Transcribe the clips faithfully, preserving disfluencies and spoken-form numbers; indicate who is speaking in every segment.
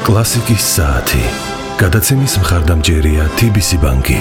Speaker 1: კლასიკის საათი. გადაცემის მხარდამჭერია თი ბი სი ბანკი.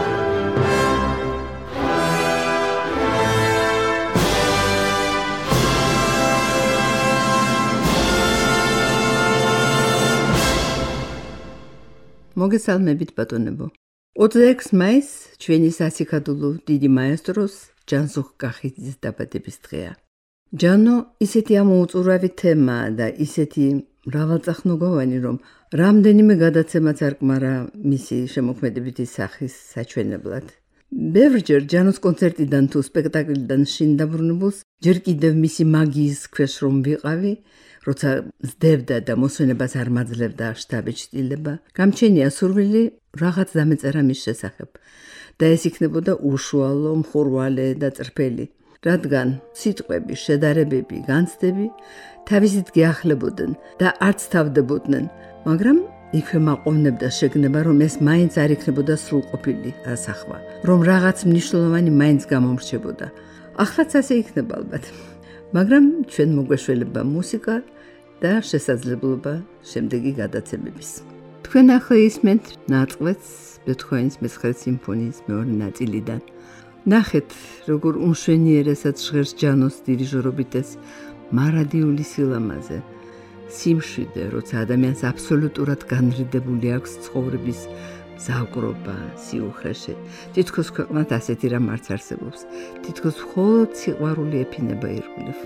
Speaker 2: მოგესალმებით ბატონებო. ოცდაექვსი მაისს ჩვენი სასიქადულო დიდი მაესტროს ჯანსუღ კახიძის დაბადების დღეა. ჯანო ისეთი ამოუწურავი თემაა და ისეთი მრავალწახნაგოვანი, რომ რამდენიმე გადაცემაც არ კმარა მისი შემოქმედებითი სახის საჩვენებლად. ბევრჯერ ჯანოს კონცერტიდან თუ სპექტაკლიდან შინ დაბრუნებულს ჯერ კიდევ მისი მაგიის ქვეშ რომ ვიყავი, როცა ზდებდა და მოსვენებას არ მაძლევდა შტაბეჭდილება, გამჩენია სურვილი რაღაც დამეწერა მის შესახებ და ეს იქნებოდა უშუალო, მხურვალე და წრფელი, რადგან სიტყვები, შედარებები, განცდები თავისით გეახლებოდნენ და არც თავდებოდნენ, მაგრამ იქვე მაყოვნებდა შეგნება, რომ ეს მაინც არ იქნებოდა სრულყოფილი ასახვა, რომ რაღაც მნიშვნელოვანი მაინც გამომრჩებოდა. ახლაც ასე იქნება ალბათ, მაგრამ ჩვენ მოგვეშველება მუსიკა და შესაძლებლობა შემდეგი გადაცემების. თქვენ ახლა ისმენთ ნაწყვეტს ბეთჰოვენის მეცხრე სიმფონიის მეორე ნაწილიდან. ნახეთ, როგორ უმშვენიერესად ჟღერს ჯანოს დირიჟორობით ეს მარადიული სილამაზე. სიმშვიდე, როცა ადამიანს აბსოლუტურად განრიდებული აქვს ცხოვრების მზავკრობა, სიუხეში. თითქოს ქვეყნად ასეთი რამ არც არსებობს. თითქოს მხოლოდ სიყვარული ეფინება ირგვლივ.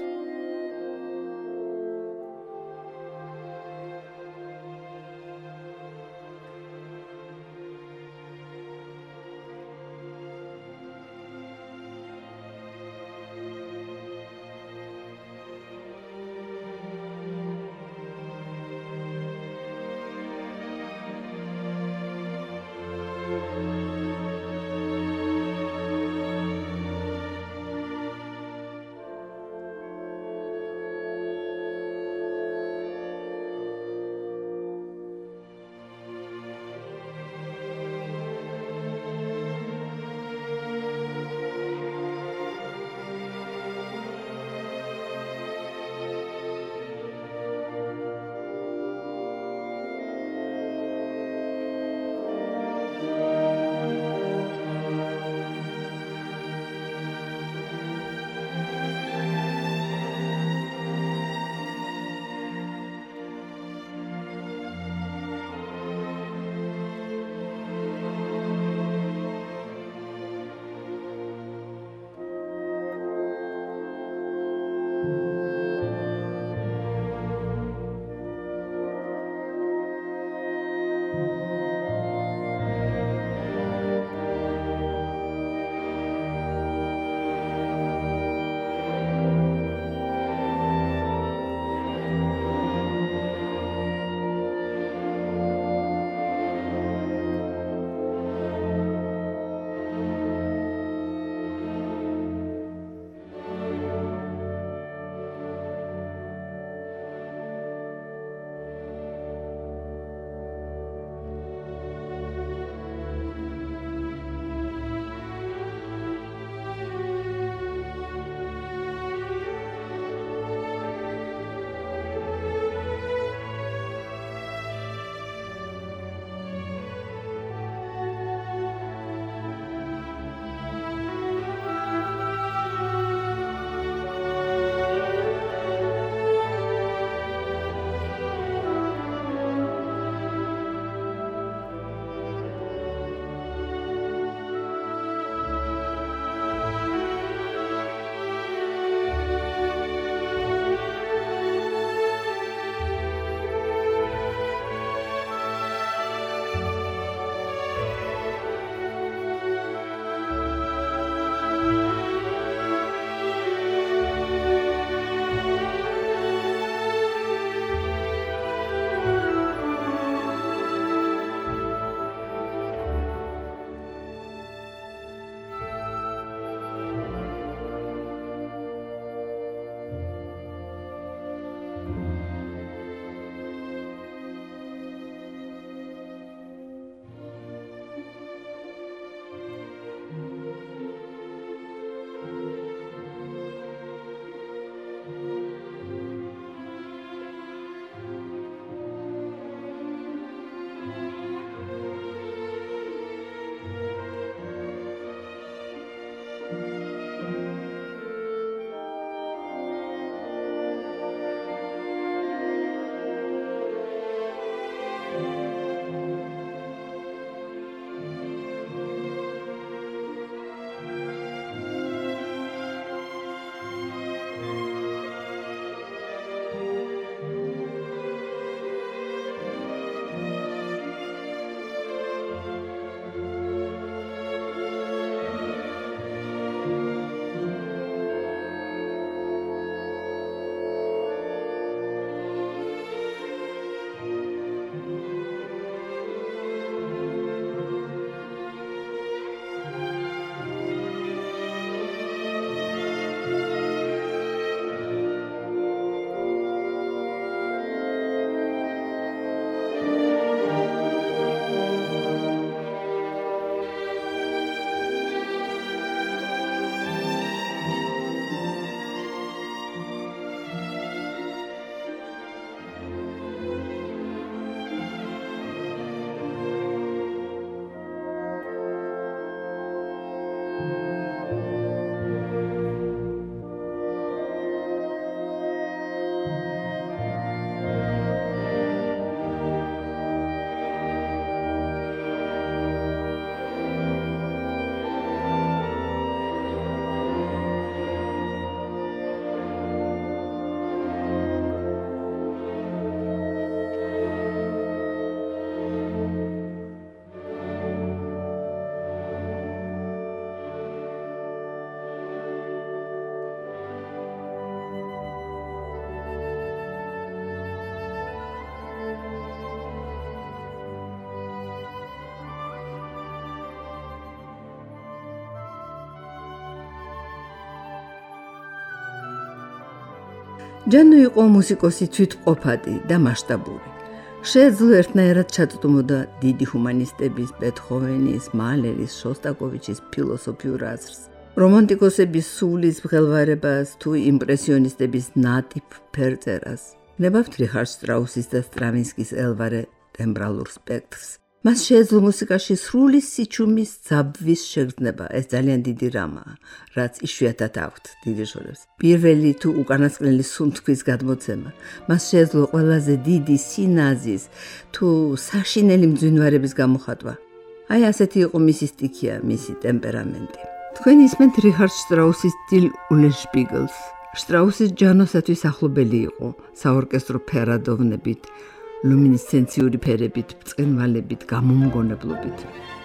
Speaker 2: ჯანო იყო მუსიკოსი თვითმყოფადი და მასშტაბური. შეეძლო ერთნაირად ჩაწვდომოდა დიდი ჰუმანისტების, ბეთჰოვენის, მალერის, შოსტაკოვიჩის ფილოსოფიურ აზრს. რომანტიკოსების სულის მღელვარებას თუ იმპრესიონისტების ნატიფ ფერწერას. ნებავთ რიხარდ შტრაუსის და სტრავინსკის ელვარე ტემბრალურ სპექტრს. მას შეეძლო მუსიკაში სრული სიჩუმის ძაბვის შეგრძნება. ეს ძალიან დიდი რამაა, რაც იშვიათად აქვთ დირიჟორებს. პირველი თუ უკანასკნელი სუნთქვის გადმოცემა. მას შეეძლო ყველაზე დიდი სინაზის თუ საშინელი მძვინვარების გამოხატვა. აი ასეთი იყო მისი სტიქია, მისი ტემპერამენტი. თქვენ ისმენთ რიხარდ შტრაუსის სტილ ულენშპიგელს. შტრაუსი ჯანოსათვის ახლობელი იყო საორკესტრო ფერადოვნებით, ლუმინესცენციური ფერებით, ბრწყინვალებით, გამომგონებლობით.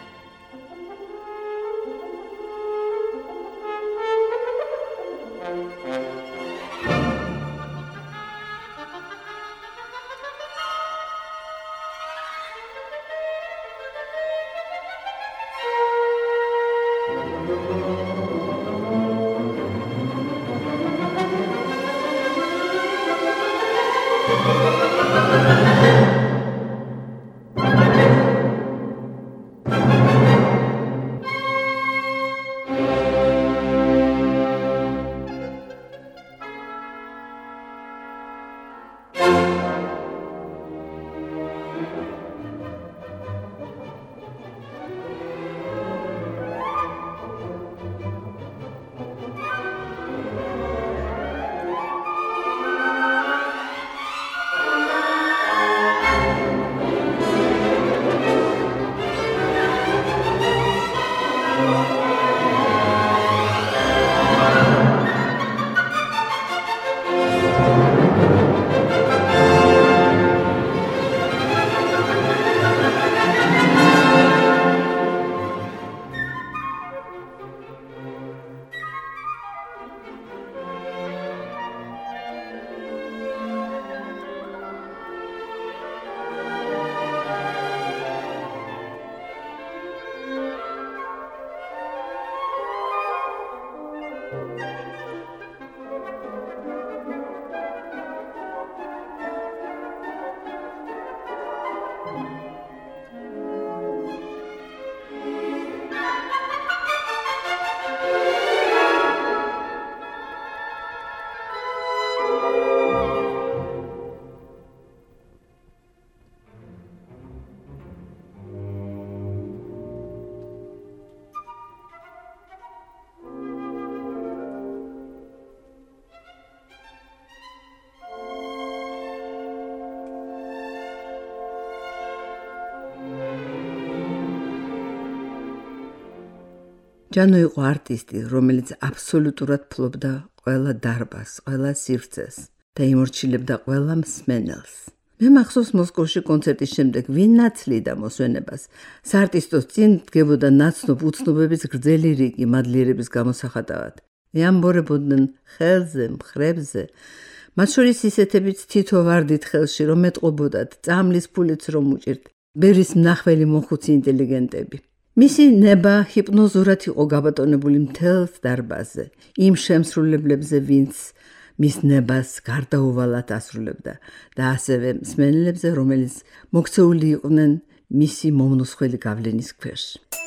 Speaker 2: ჯანო იყო არტისტი, რომელიც აბსოლუტურად ფლობდა ყველა დარბაზს, ყველა სივრცეს და იმორჩილებდა ყველა მსმენელს. მე მახსოვს მოსკოვში კონცერტის შემდეგ ვინ ნაცლიდა მოსვენებას. საარტისტოს წინ დგებოდა ნაცნობ უცნობების გრძელი რიგი მადლიერების გამოსახატავად. ეამბორებოდნენ ხელზე, მხრებზე, მათ შორის ისეთებიც თითო ვარდით ხელში რომ ეტყობოდათ, წამლის ფულიც რომ უჭირთ, ბერის მნახველი მოხუცი ინტელიგენტები. მისი ნება ჰიპნოზურად იყო გაბატონებული მთელს დარბაზზე, იმ შემსრულებლებზე, ვინც მის ნებას გარდაუვალად ასრულებდა და ასევე მსმენელებზე, რომელიც მოქცეული იყვნენ მისი მომნოსხველი გავლენის ქვეშ.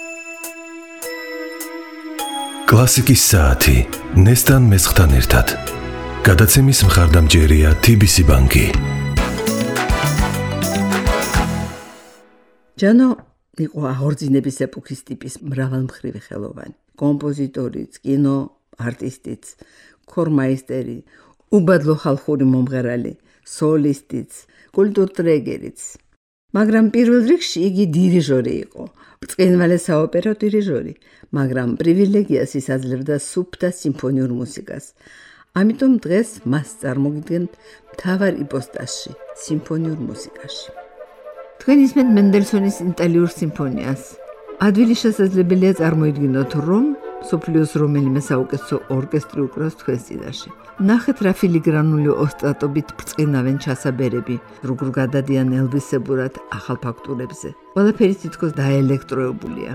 Speaker 1: კლასიკის საათი ნესტან მესხთან ერთად. გადაცემის მხარდამჭერია თი ბი სი ბანკი.
Speaker 2: ჯანო იყო აღორძინების ეპოქის ტიპის მრავალმხრივი ხელოვანი. კომპოზიტორიც, კინო არტისტიც, ქორმაისტერი, უბადლო ხალხური მომღერალი, სოლისტიც, კულტურტრეგერიც. მაგრამ პირველ რიგში იგი დირიჟორი იყო. ბრწყინვალე საოპერო დირიჟორი, მაგრამ პრივილეგიას ისაძლევდა სუფთა სიმფონიურ მუსიკას. ამიტომ დღეს მას წარმოგიდგენთ მთავარ იპოსტასში, სიმფონიურ მუსიკაში. თქვენ ისმენთ მენდელსონის იტალიურ სიმფონიას. ადვილი შესაძლებელია წარმოიდგინოთ, რომ მსოფლიოს რომელიმე საუკეთესო ორკესტრი უკრავს თქვენს წინაშე. ნახეთ რა ფილიგრანული ოსტატობით ბრწყინავენ ჩასაბერები, როგორ გადადიან ელვისებურად ახალ ფაქტურებზე. ყველაფერი თითქოს დაელექტროებულია.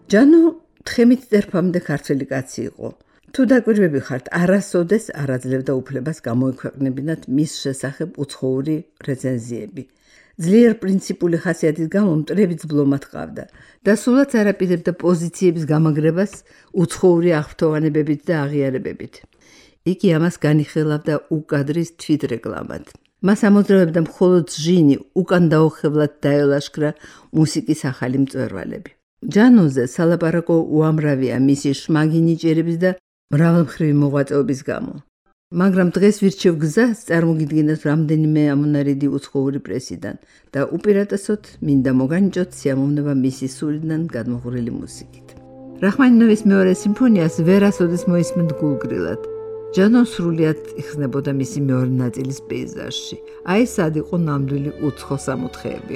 Speaker 2: ჯანო თხემით წერფამდე ქართველი კაცი იყო. თუ დაკვირვები ხართ, არასოდეს არ აძლევდა უფლებას გამოექვეყნებინათ მის შესახებ უცხოური რეცენზიები. ძლიერ პრინციპული ხასიათის გამო მტრები ძბლომად ჰყავდა და სულაც არ აპირებდა პოზიციების გამაგრებას უცხოური აღფრთოვანებებით და აღიარებებით. იგი ამას განიხილავდა უკადრის თვითრეკლამად. მას ამოძრავებდა მხოლოდ ჟინი, უკან დაუხევლად დაელაშქრა მუსიკის ახალი მწვერვალები. ჯანოზე სალაპარაკო უამრავია მისი შმაგი ნიჭიერების და მრავალმხრივი მოღვაწეობის გამო. მაგრამ დღეს ვირჩევ გზას წარმოგიდგენთ რამდენიმე ამონარიდი უცხოური პრესიდან და უპირატესოდ მინდა მოგანიჭოთ სიამოვნება მისი სულიდან გადმოღვრილი მუსიკით. რაჰმანინოვის მეორე სიმფონიას ვერასოდეს მოისმენთ გულგრილად. ჯანო სრულიად იხსნებოდა მისი მეორე ნაწილის პეიზაჟში. აი სად იყო ნამდვილი უცხო სამოთხეები.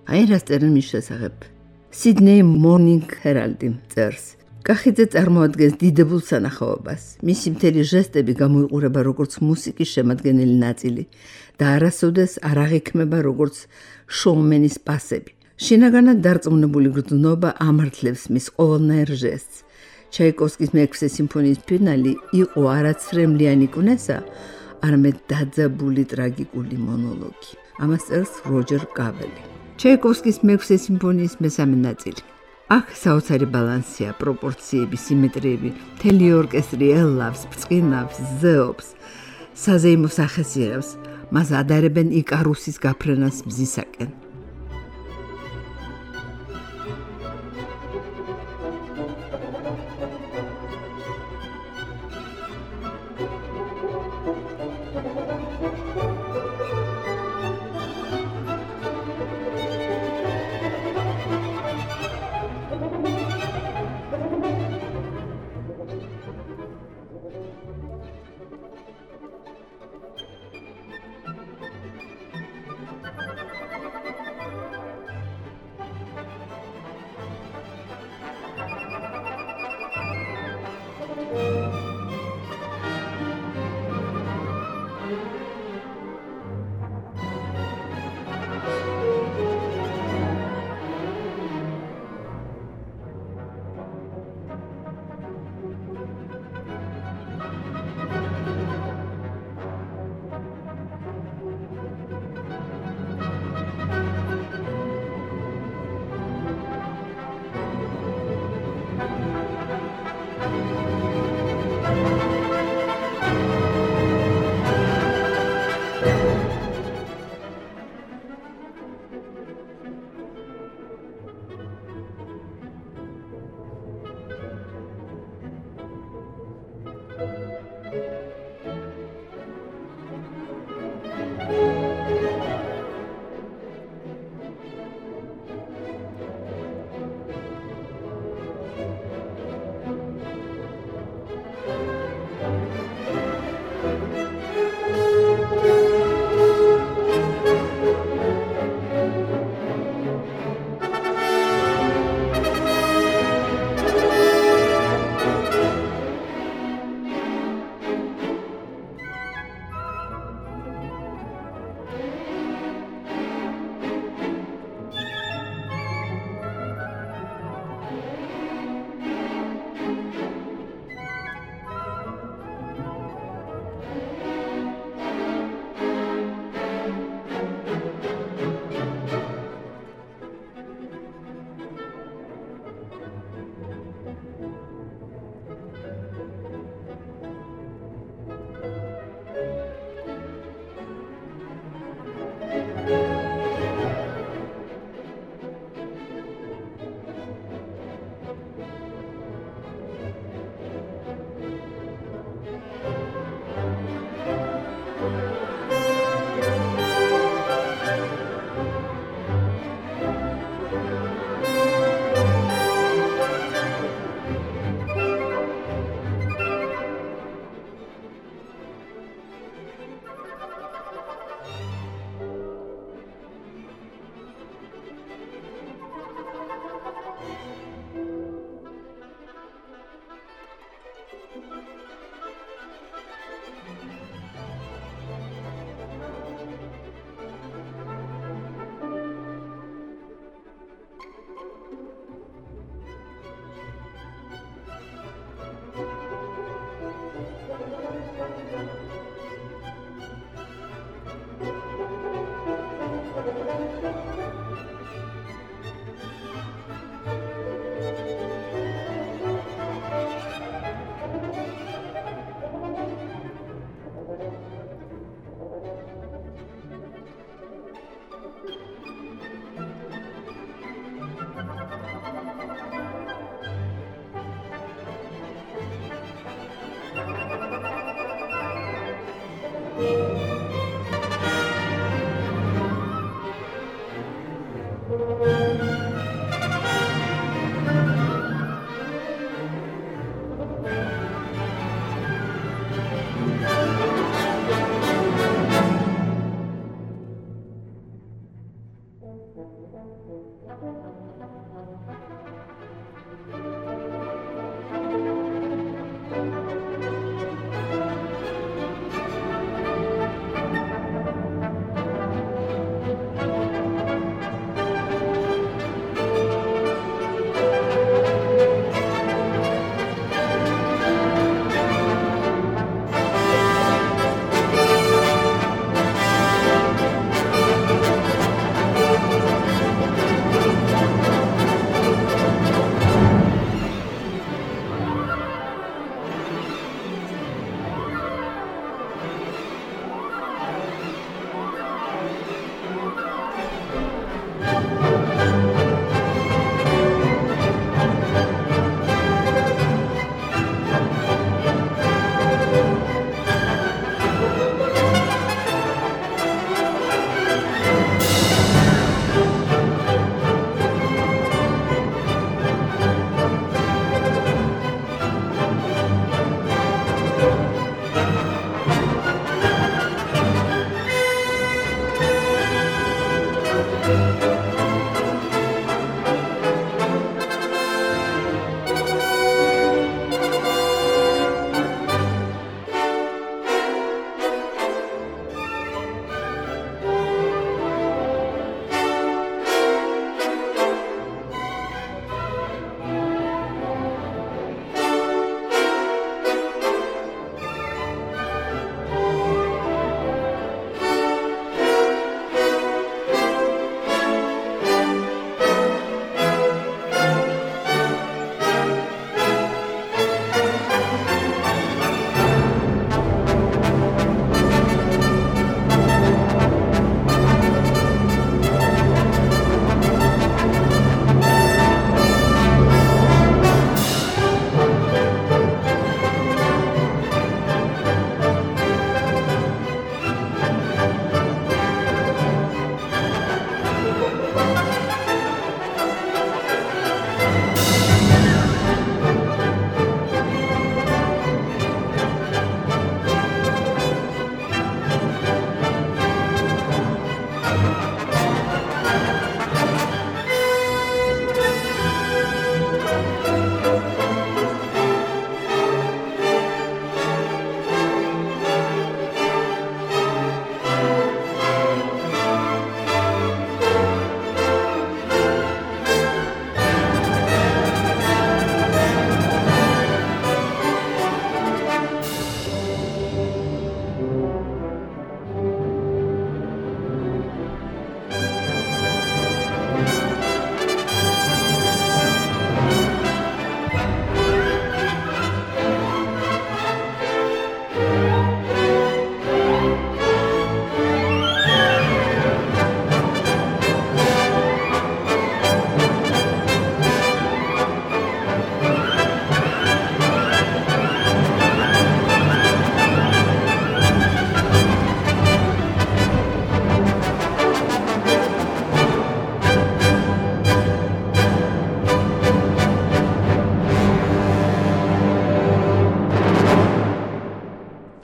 Speaker 2: აი რა წერენ მის შესახებ. Sydney Morning Herald-ი წერს. კახიძე წარმოადგენს დიდებულ სანახაობას. მისი მთელი ჟესტები გამოიყურება როგორც მუსიკის შემადგენელი ნაწილი და არასოდეს არ აღიქმება როგორც შოუმენის პასები. შინაგანად დარწმუნებული გრძნობა ამართლებს მის ყოველნაირ ჟესტს. ჩაიკოვსკის მეექვსე სიმფონიის ფინალი იყო არა ცრემლიანი კვნესა, არამედ დაძაბული ტრაგიკული მონოლოგი. ამას წერს როჯერ კაველი. ჩაიკოვსკის მეექვსე სიმფონიის მესამე ნაწილი. აქ საოცარი ბალანსია, პროპორციები, სიმეტრიები, მთელი ორკესტრი ელავს, ბრწყინავს, ზეობს, საზეიმოს ახასიათებს, მას ადარებენ იკარუსის გაფრენას მზისაკენ.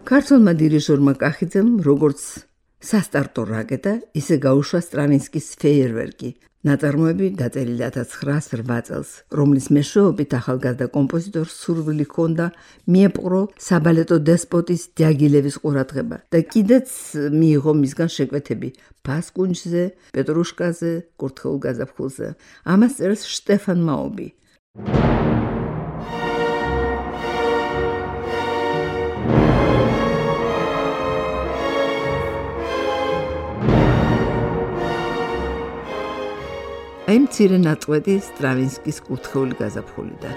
Speaker 2: ქართველმა დირიჟორმა კახიძემ როგორც სასტარტო რაკეტა, ისე გაუშვა სტრავინსკის ფეიერვერკი. ნაწარმოები დაწერილი ათას ცხრაასი რვა წელს, რომლის მეშვეობით ახალგაზრდა კომპოზიტორს სურვილი ჰქონდა მიეპყრო საბალეტო დესპოტის დიაგილევის ყურადღება და კიდეც მიიღო მისგან შეკვეთები ბასკუნჯზე, პეტრუშკაზე, კურთხეულ გაზაფხულზე. ამას წერს შტეფან მაობი. აი მცირე ნაწყვეტი სტრავინსკის კურთხეული გაზაფხულიდან.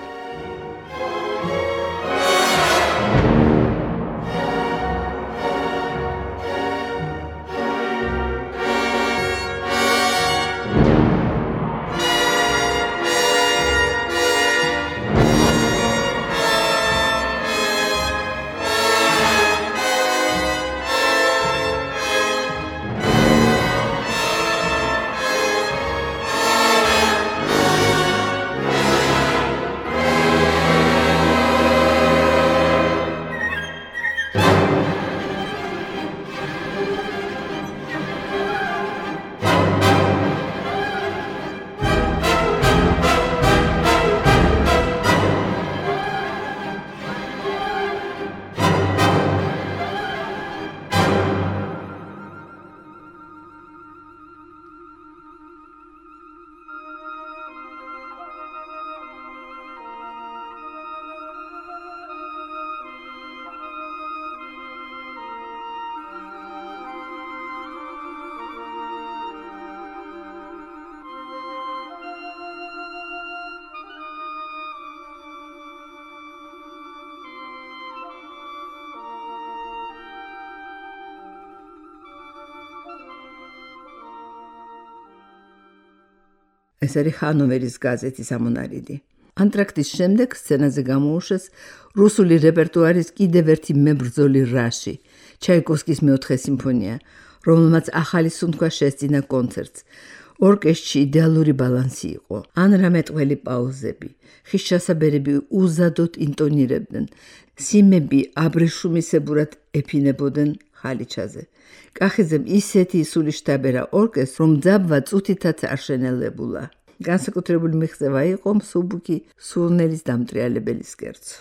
Speaker 2: ეს არის ჰანოვერის გაზეთის ამონარიდი. ანტრაქტის შემდეგ სცენაზე გამოუშვეს რუსული რეპერტუარის კიდევ ერთი მებრძოლი რაში, ჩაიკოვსკის მეოთხე სიმფონია, რომელმაც ახალი სუნთქვა შესძინა კონცერტს. ორკესტრში იდეალური ბალანსი იყო, ან რამეტყველი პაუზები, ხის ჩასაბერები უზადოდ ინტონირებდნენ, სიმები აბრეშუმისებურად ეფინებოდნენ ხალიჩაზე. კახიძემ ისეთი ისული შტაბერა ორკესტრს, რომ ძაბვა წუთითაც არ შენელებულა. განსაკუთრებული მიღწევა იყო მსუბუქი სურნელის დამტრიალებელის კერძო.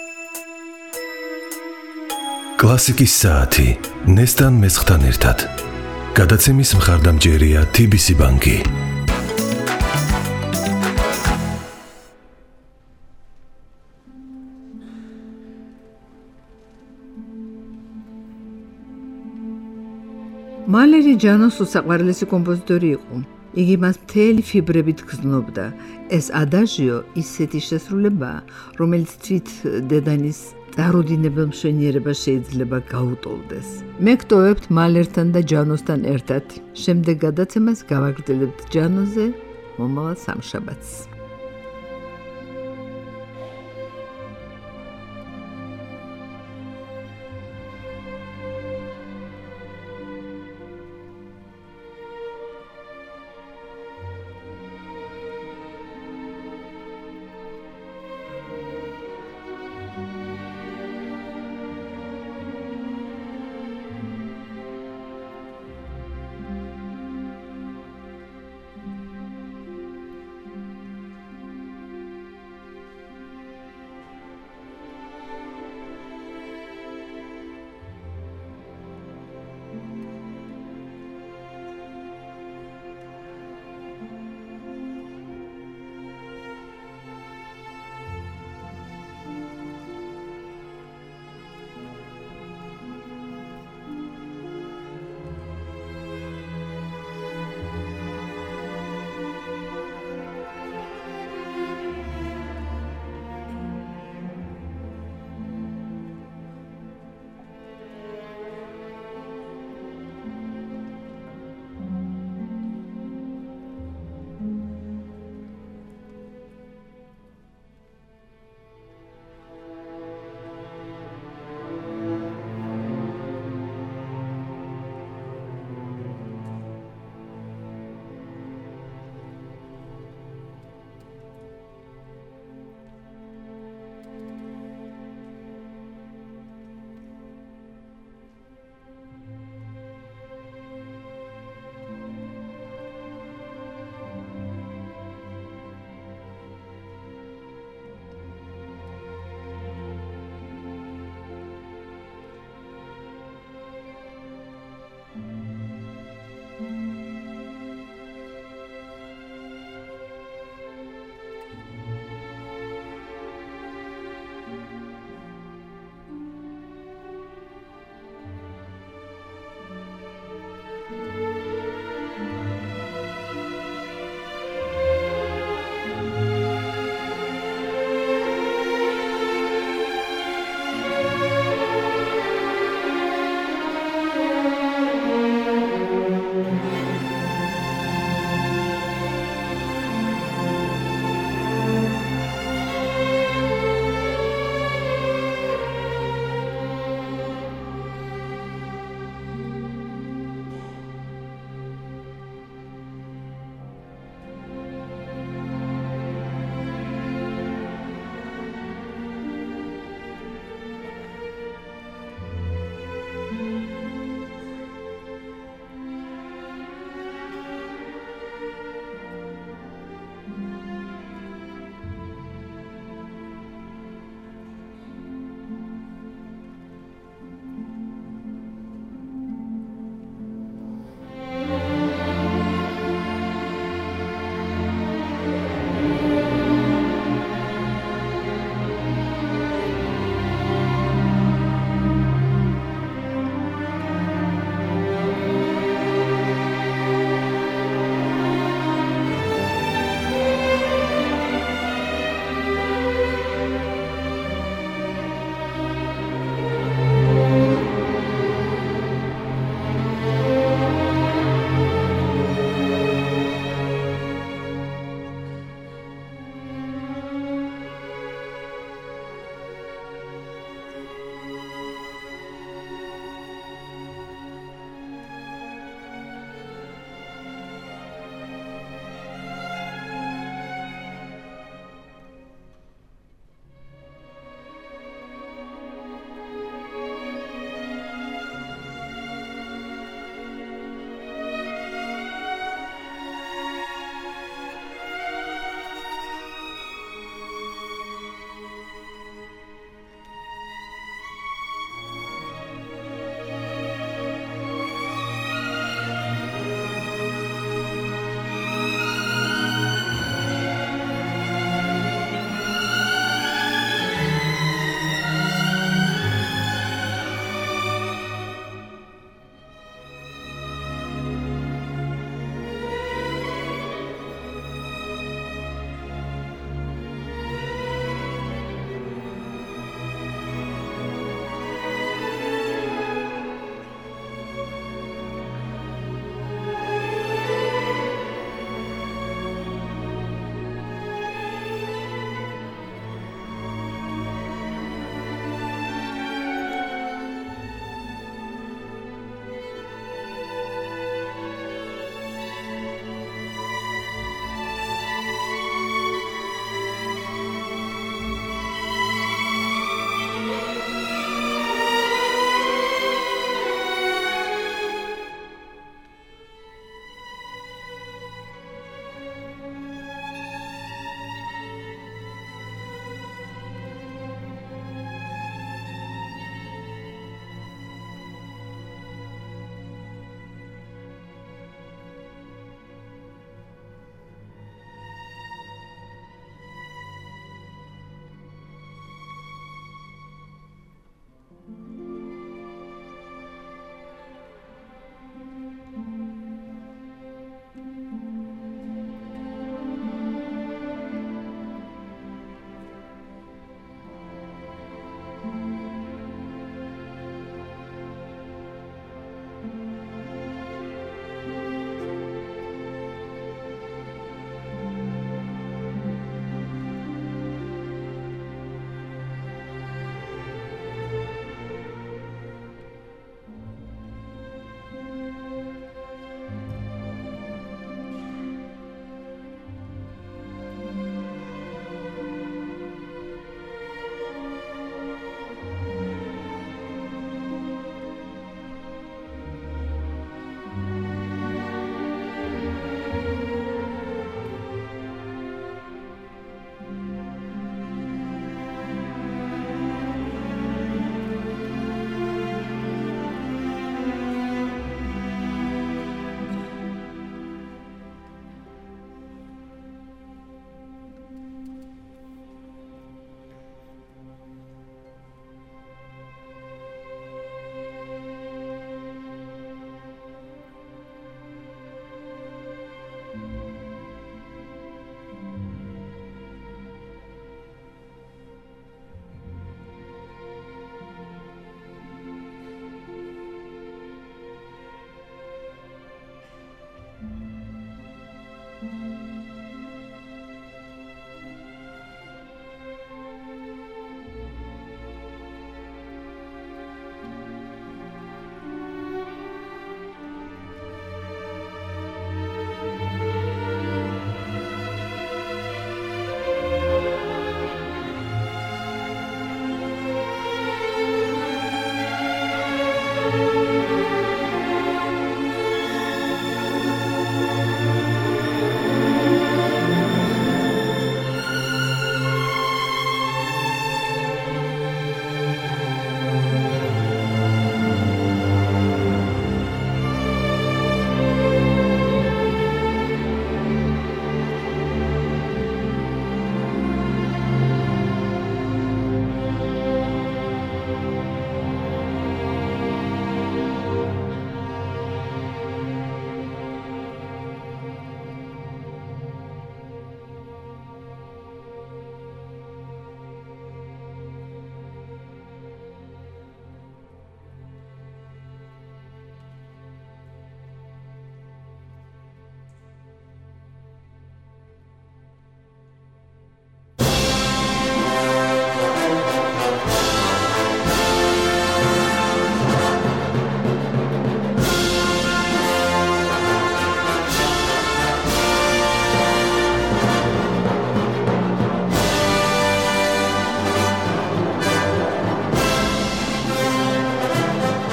Speaker 1: კლასიკის საათი ნესტან მესხთან ერთად. გადაცემის მხარდამჭერია თი ბი სი ბანკი.
Speaker 2: მალერი ჯანოს უსაყვარლესი კომპოზიტორი იყო. იგი მას მთელი ფიბრებით გრძნობდა. ეს ადაჟიო ისეთი შესრულებაა, რომელიც თვით დედანის წარუდინებელ მშვენიერებას შეიძლება გაუტოლდეს. მე გტოვებთ მალერთან და ჯანოსთან ერთად. შემდეგ გადაცემას გავაგრძელებთ ჯანოზე მომავალ სამშაბათს.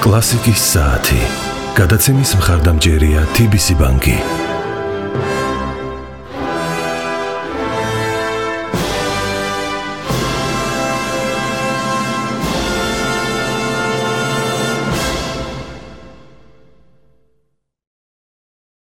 Speaker 1: კლასიკის საათი. გადაცემის მხარდამჭერია თი ბი სი ბანკი.